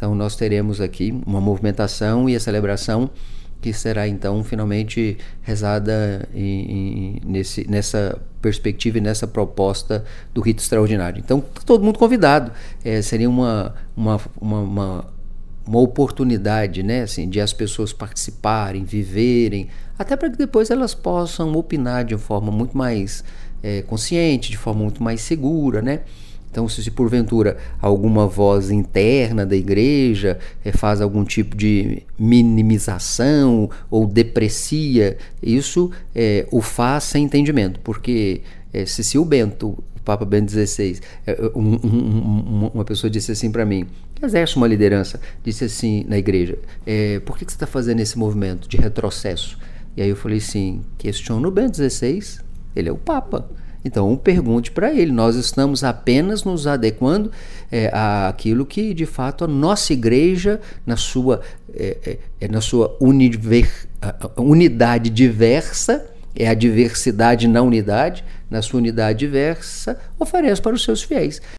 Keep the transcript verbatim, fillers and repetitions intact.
Então nós teremos aqui uma movimentação e a celebração que será então finalmente rezada em, em, nesse, nessa perspectiva e nessa proposta do rito extraordinário. Então todo mundo convidado, é, seria uma, uma, uma, uma, uma oportunidade, né, assim, de as pessoas participarem, viverem, até para que depois elas possam opinar de uma forma muito mais é, consciente, de forma muito mais segura, né? Então, se, se porventura alguma voz interna da igreja é, faz algum tipo de minimização ou deprecia, isso é, o faz sem entendimento, porque é, se, se o Bento, o Papa Bento dezesseis, é, um, um, uma pessoa disse assim para mim, que exerce uma liderança, disse assim na igreja, é, por que, que você está fazendo esse movimento de retrocesso? E aí eu falei assim, questiono o Bento dezesseis, ele é o Papa. Então, pergunte para ele, nós estamos apenas nos adequando é, àquilo que, de fato, a nossa igreja, na sua, é, é, na sua univer, unidade diversa, é a diversidade na unidade, na sua unidade diversa, oferece para os seus fiéis.